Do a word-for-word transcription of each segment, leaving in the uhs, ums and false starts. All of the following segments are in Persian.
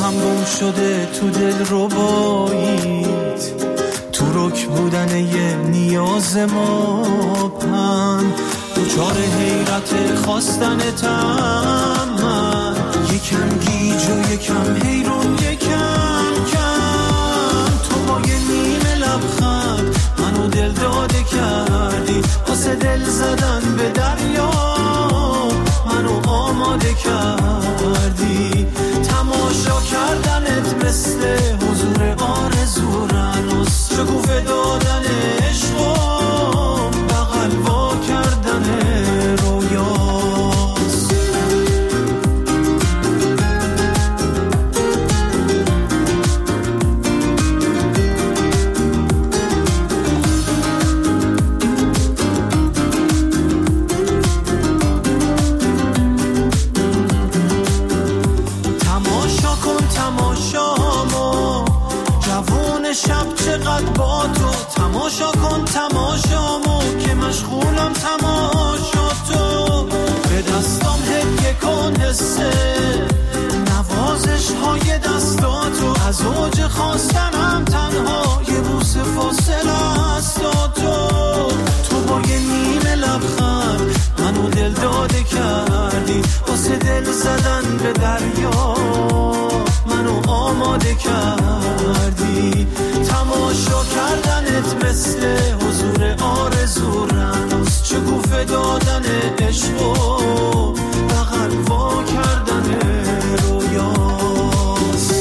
هم گم شده تو دل رباییت، تو رک بودن یه نیاز ما پن، دوچار حیرت خواستنتم من، یکم گیج و یکم حیرون یکم کم، تو با یه نیمه لبخند منو دل داده کردی، واسه دل زدن به دریا منو آماده کردی، تماشا کردنت مثل حضور آرزو رنوس، شکوفه دادن عشق و بغل وا کردن رویاست. تماشا کن تماشامو جوون شب چقدر با تو، تماشا کن تماشامو که مشغولم تماشا تو، به دستام هدیه کن حسه نوازش های دستاتو، از اوج خواستنم تنها یه بوسه فاصله است تو، تو با یه نیمه لبخند منو دل داده کردی، واسه دل زدن به دریا منو آماده کردی، تماشا کردنت مثل حضور آرزو رنوس، شکوفه دادن عشق و بغل وا کردن رویاست.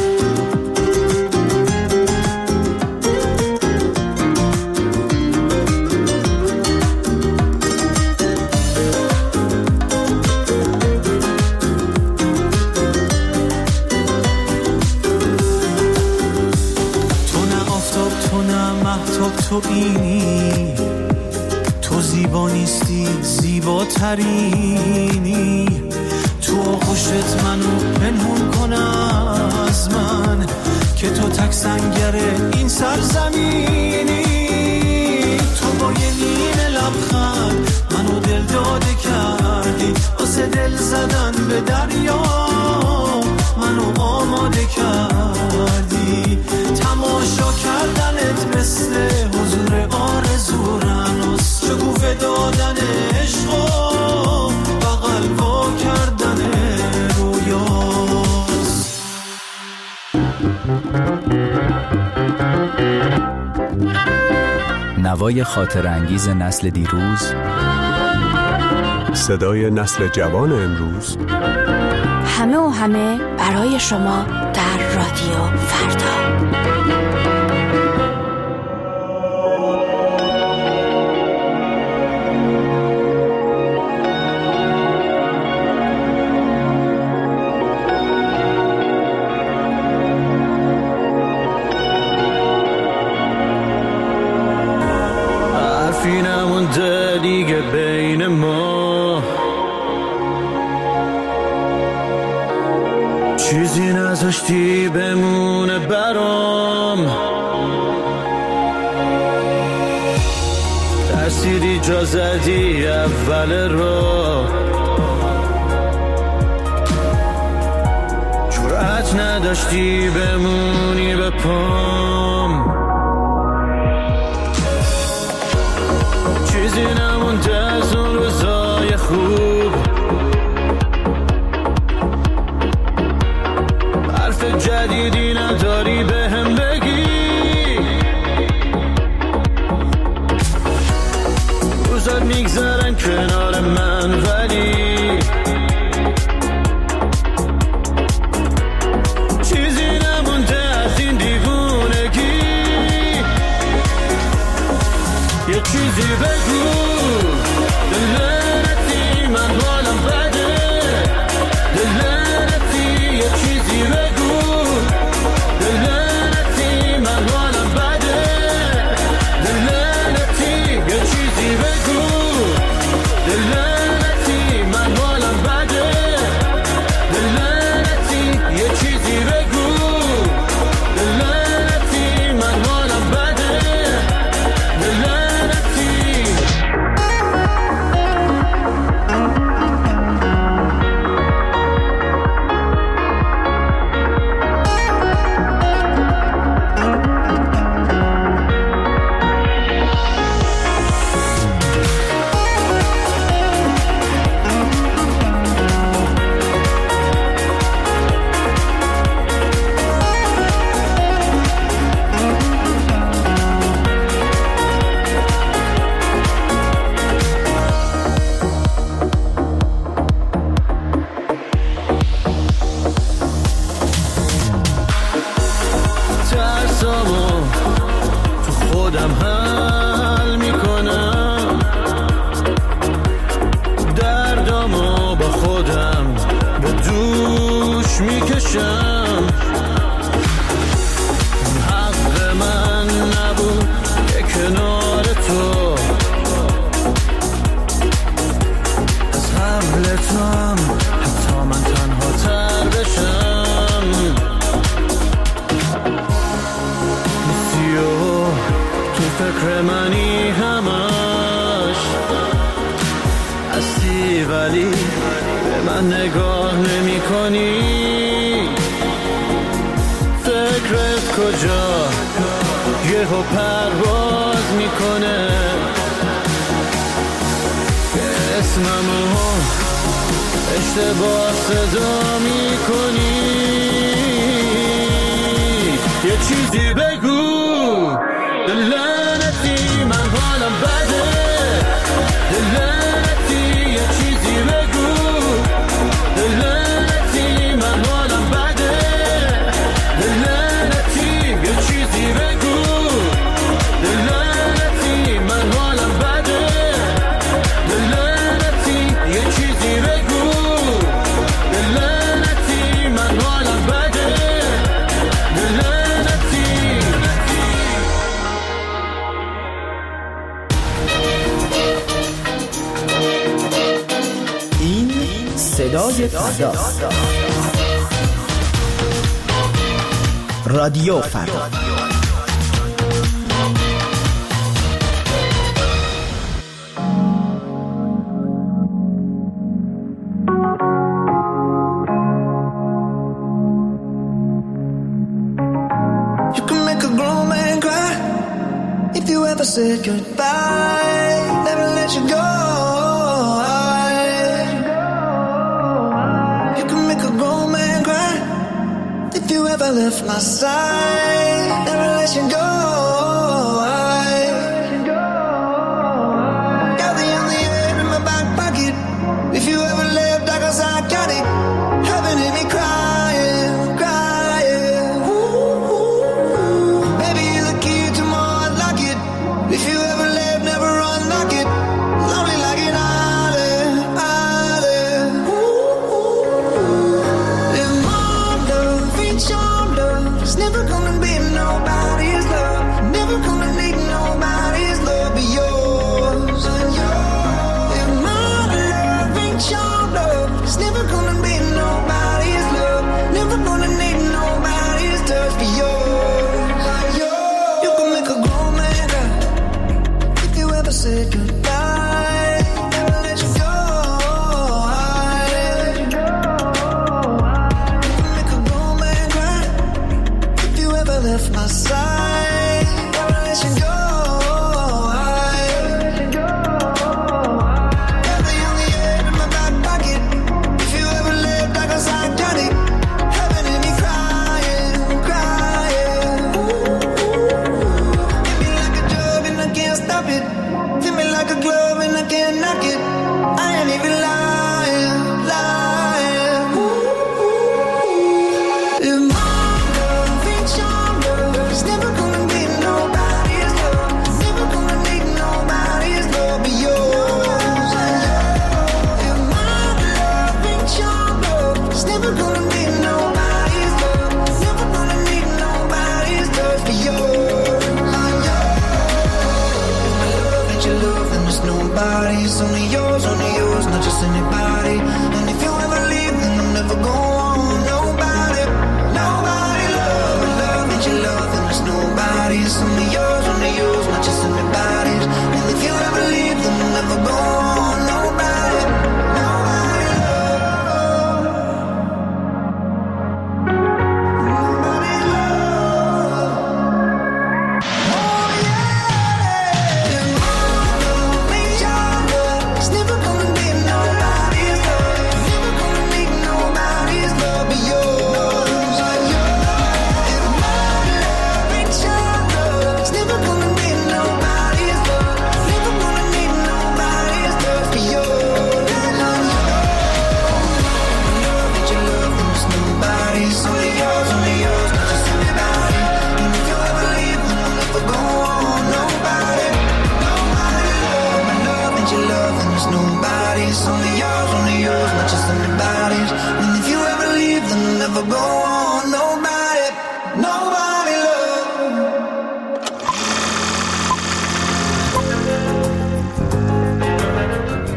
تو اینی، تو زیبا نیستی زیباترینی، تو آغوشت منو پنهون کن از من که تو تک سنگر این سرزمینی، تو با یه نیمه لبخند منو دل داده کردی، واسه دل زدن به دریا منو آماده کردی، تماشا کردنت مثل حضور آرزو رنوس، شکوفه دادن عشق و بغل وا کردن رویاست. نوای خاطر انگیز نسل دیروز، صدای نسل جوان امروز، همه و همه برای شما در رادیو فردا. حرفی نمونده دیگه بین ما، چیزی نذاشتی بمونه برام، ترسیدی جا زدی اول را، جرأت نداشتی بمونی به پام، چیزی نمونده از اون روزای خوب، حرف جدیدی نداری به هم بگی، روزا میگذرن کنار من ولی چیزی نمونده از این دیوونگی، یه چیزی بگو دلنتی من حالم بده، دلنتی یه چیزی بگو دلنتی من حالم بده، دلنتی یه چیزی بگو دلنتی من حالم بده، دلنتی یه چیزی بگو دلنتی من حالم بده، دلنتی بشم. حق من نبود که کنار تو از حمل تو هم حتی من تنها تر بشم. نیستی و تو فکر منی همش هستی ولی به من نگاه نمی کنی. فکرت کجا یهو پرواز میکنه که اسممو اشتباه صدا میکنی. یه چیزی بگو لعنتی من حالم بده. لعنتی یه چیزی بگو لعنتی من حالم بده. لعنتی یه چیزی بگو لعنتی من حالم بده. لعنتی یه چیزی بگو لعنتی من حالم بده. لعنتی این صدای فرداست. رادیو فردا. You can make a grown man cry if you ever said goodbye. Never let you go. You can make a grown man cry if you ever left my side. Never let you go. Got the only air in my back pocket. If you ever left, I guess I got it. Heaven hit me crying, crying. Ooh, maybe you're the key to my heart, lock it. If you ever left, never unlock it. Lonely like an island, island. Ooh, in my love, each your love. It's never gonna be nobody's love. Never gonna need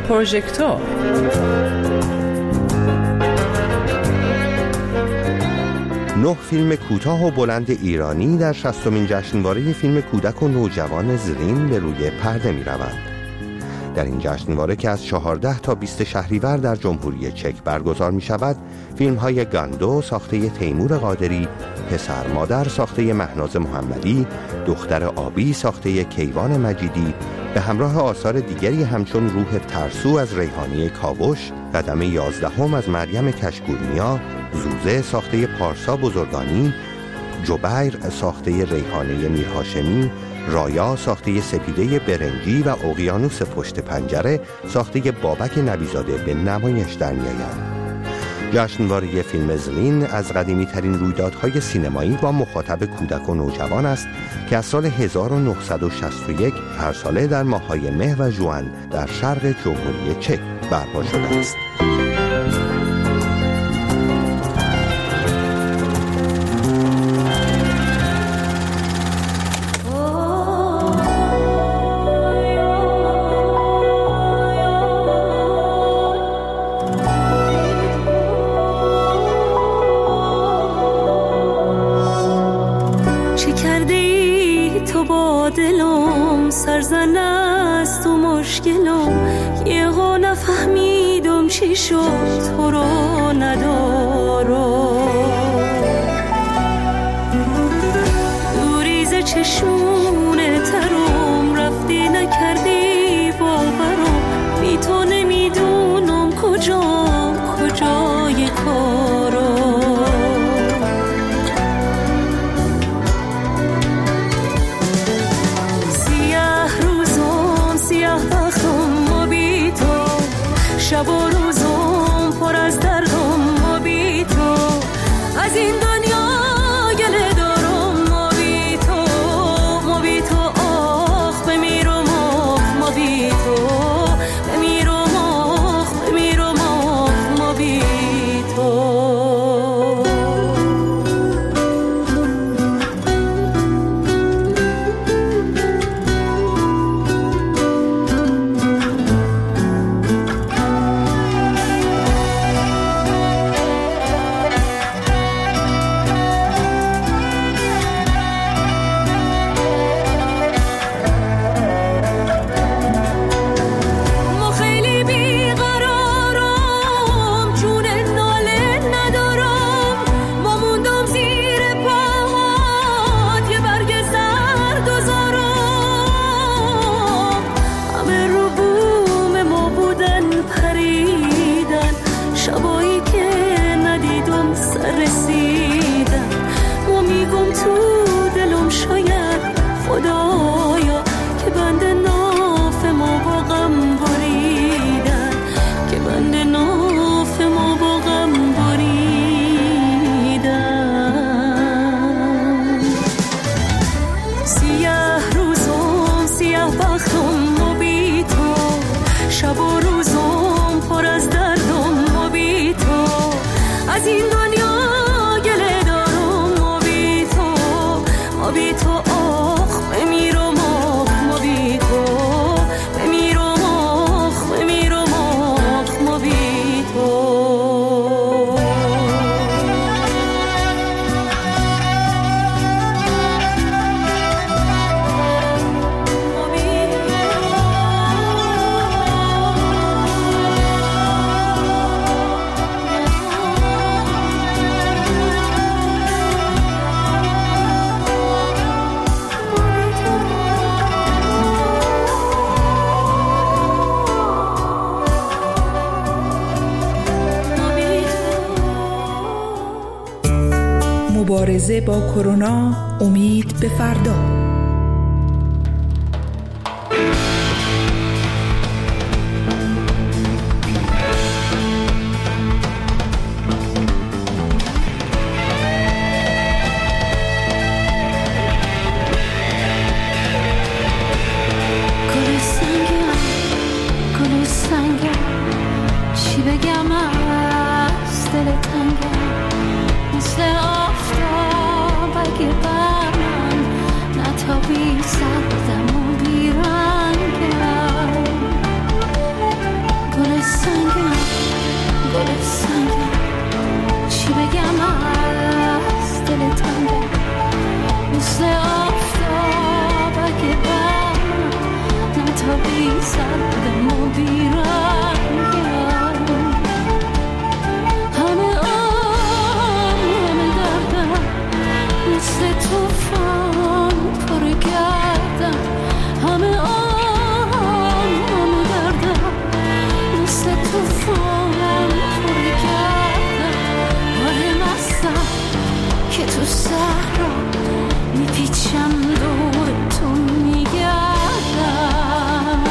پروژکتور. نه فیلم کوتاه و بلند ایرانی در شصتمین جشنواره فیلم کودک و نوجوان زرین به روی پرده می روند. در این جشنواره که از چهارده تا بیست شهریور در جمهوری چک برگزار می شود، فیلم های گاندو ساخته تیمور قادری، پسر مادر ساخته مهناز محمدی، دختر آبی ساخته کیوان مجیدی به همراه آثار دیگری همچون روح ترسو از ریحانی کاوش، قدم یازدهم از مریم کشکورنیا، زوزه ساخته پارسا بزرگانی، جبیر ساخته ریحانه میرهاشمی، رایا ساخته سپیده برنجی و اقیانوس پشت پنجره ساخته بابک نبیزاده به نمایش در می‌آیند. جشنواره فیلم زرین از قدیمی ترین رویدادهای سینمایی با مخاطب کودک و نوجوان است که از سال هزار و نهصد و شصت و یک هر ساله در ماه‌های مه و ژوئن در شرق جمهوری چک برپا شده است. سرزن است و مشکلم یه ها نفهمیدم چی شد تو رو ندارم، دوریز چشونه ترم رفتی نکردی باورم، بی تو نمیدونم کجا کجای کارم. شب و روزم پر از دردم و بی تو از این دنیا گله دارم و بی تو و بی تو آخ بمیرم آخ و بی تو بمیرم آخ بمیرم آخ و بی تو. مبارزه با کرونا، امید به فردا. چی بگم از دل تنگم مثل آفتاب اگه بر من نتابی سردم و بیرنگم که تو صحرا میپیچم دور تو میگردم.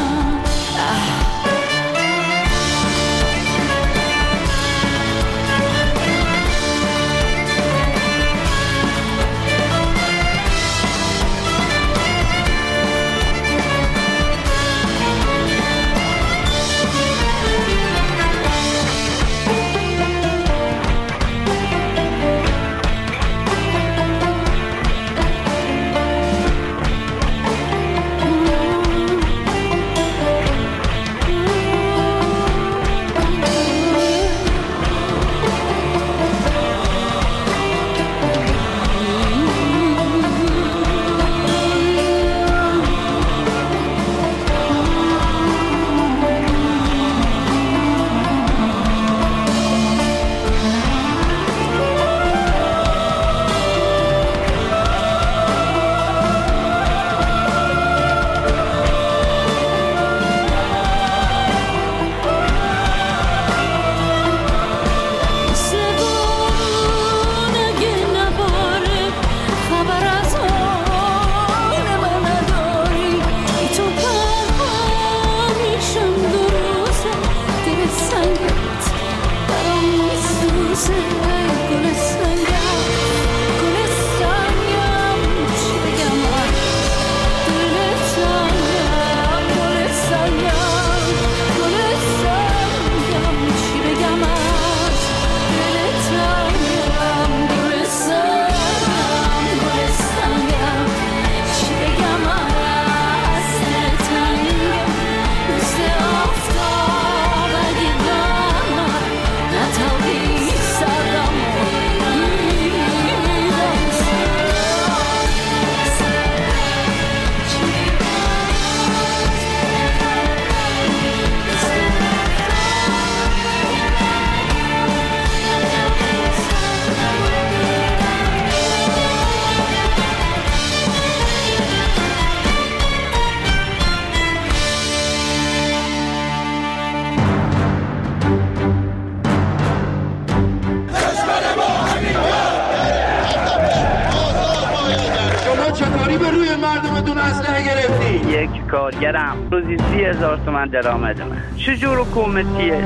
یک کارگرم روزی سی هزار تومن درآمد من. چجور حکومتیه؟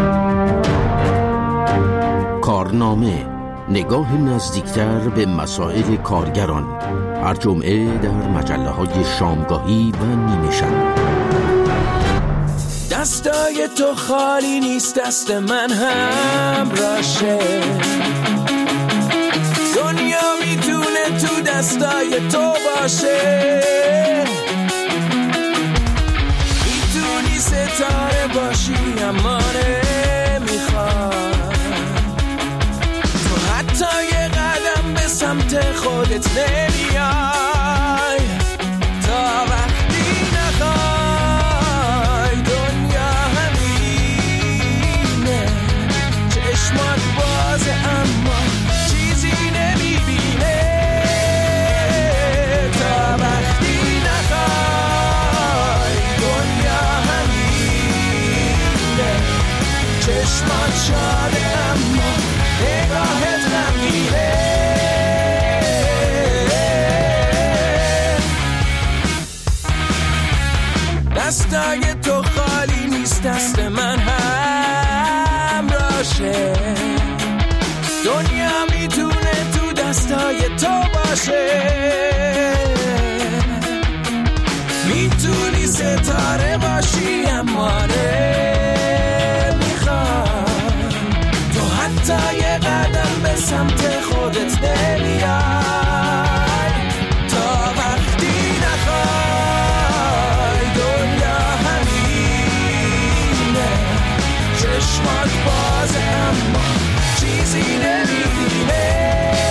کارنامه، نگاه نزدیکتر به مسائل کارگران، هر جمعه در مجله های شامگاهی و نیمه شب. دستای تو خالی نیست، دست من هم راشه. دنیا میتونه تو دستای تو باشه. میتونی ستاره باشی اما نمیخواد. تو حتی یه قدم به سمت خودت نمیای. تا وقتی نخوای دنیا همینه. چشمات بازه اما چیزی نمیبینه. تا وقتی نخوای دنیا همینه. چشمات شاده اما نگاهت غمگینه. دستای تو خالی نیست، دست من هم راشه. دنیا میتونه تو دستای تو باشه. میتونی ستاره باشی اما نمیخواد. تو حتی یه قدم به سمت خودت نمیای. تا وقتی نخوای دنیا همینه. چشمات بازه اما چیزی نمیبینه.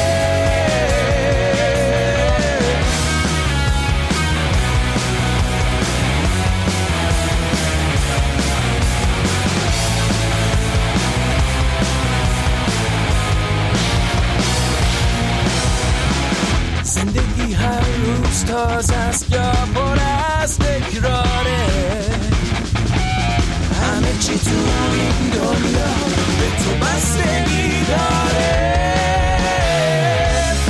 زندگی هر روز تازه است یا پر از تکراره. همه چی تو این دنیا به تو بستگی داره.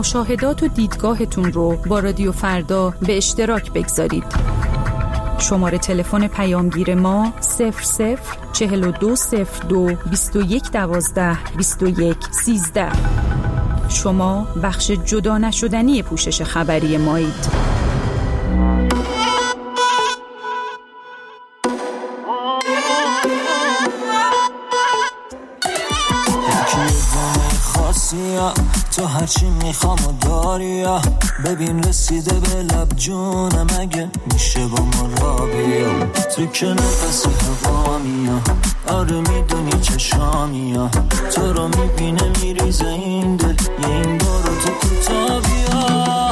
مشاهدات و دیدگاهتون رو با رادیو فردا به اشتراک بگذارید. شماره تلفن پیامگیر ما صفر صفر چهل و دو صفر دو بیست و یک دوازده بیست و یک سیزده. شما بخش جدا نشدنی پوشش خبری مایید. تو هرچی میخوام و داری، ببین رسیده به لب جونم، اگه میشه با ما را بیا. تو که نفس هوامیا، آره میدونی چشامیا، تو رو میبینه میریزه این دل، یه این بارو تو کوتا بیا.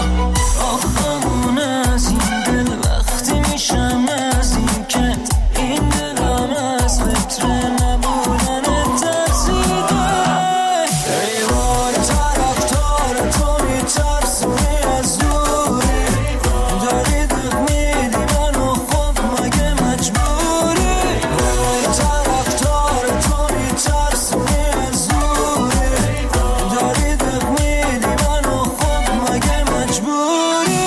آخمون از این دل وقتی میشم نزدیکت، این دلم از فکر نبودن ترسیده. ایوان طرفدار تو میترسونی از دوری، داری دق میدی منو، خب مگه مجبوری؟ ایوان طرفدار تو میترسونی از دوری، داری دق میدی منو، خب مگه مجبوری؟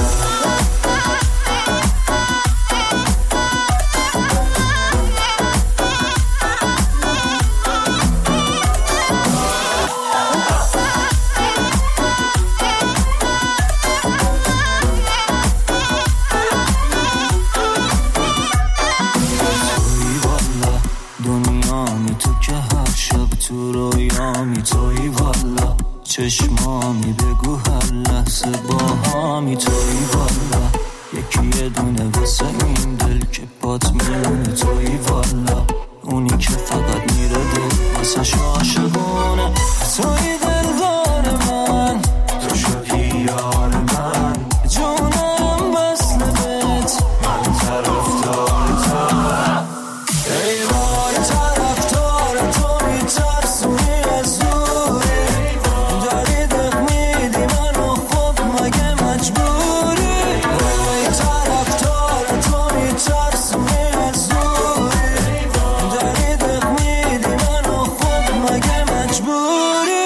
دنیامی تو که هر شب تو رویامی، توی والا چشمامی، بگو هر لحظه با هامی، توی والا یکی یه دونه واسه این دل که پات میمونه، توی والا اونی که فقط میره دل واسه عاشقونه، توی دلدار من، تو شدی یار من، جونم بس لبت، من طرفدارتم. ای وای طرفدار تو میترسونی از دوری، داری دق میدی منو، خب مگه مجبوری؟ ای طرفدار تو میترسونی از دوری، داری دق میدی منو، خب مگه مجبوری؟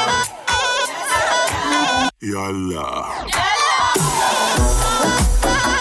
یالا